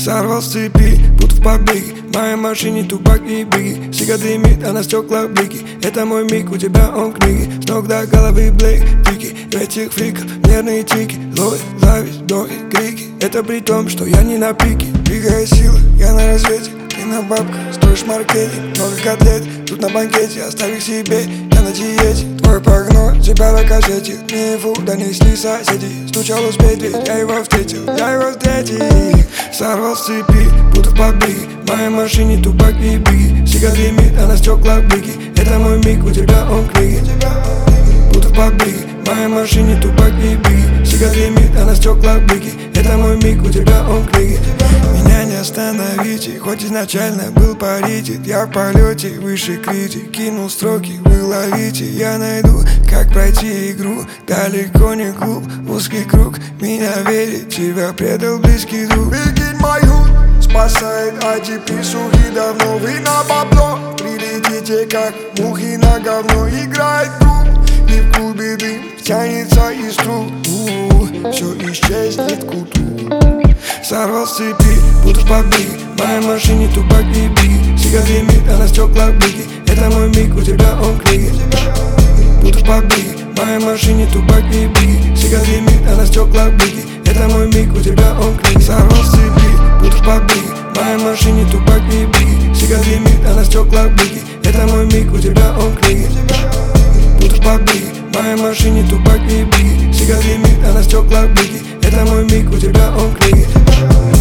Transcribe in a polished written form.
Сорвал с цепи, будто в побеге. В моей машине тупак и беги. Сига дымит, а на стеклах блики. Это мой миг, у тебя он в книге. С ног до головы блейк, тики. В этих фриках нервные тики. Злой, зависть, вдохи, крики. Это при том, что я не на пике. Двигая сила, я на развете. Ты на бабках, строишь маркетинг. Много котлет, тут на банкете. Оставь их себе, я на диете. Твой прогноз, тебя на кассете. Не фу, донесли соседи. Стучал успеть, ведь я его встретил. Сорвал с цепи, будто в побеге. В моей машине тупак и беги. Сига дымит, а на стеклах блики. Это мой миг, у тебя он в книге. Будто в побеге. В моей машине тупак и беги. Сига дымит, а на стеклах блики. Это мой миг, у тебя он в книге. Меня не остановите, хоть изначально был паритет. Я в полете, выше критик. Кинул строки, вы ловите. Я найду, как пройти игру. Далеко не клуб, узкий круг. Меня верит, тебя предал близкий друг. Прикинь, мой худ спасает ATP, сухи давно. Вы на бабло прилетите, как мухи на говно. Играет друг, и в клубе дым тянется из труб. Все исчезнет к утру. Сорвал с цепи, будто в побеге. В моей машине тупак и беги. Сига дымит, а на стеклах блики. Это мой миг, у тебя он в книге. Будто в побеге. В моей машине тупак и беги. Сига дымит, а на стеклах блики. Это мой миг, у тебя он в книге. Сорвал с цепи, будто в побеге. В моей машине тупак и беги. Сига дымит, а на стеклах блики. Это мой миг, у тебя он в книге. Будто в побеге. В моей машине тупак и беги. Сига дымит, а на стеклах блики. Это мой миг, у тебя он в книге.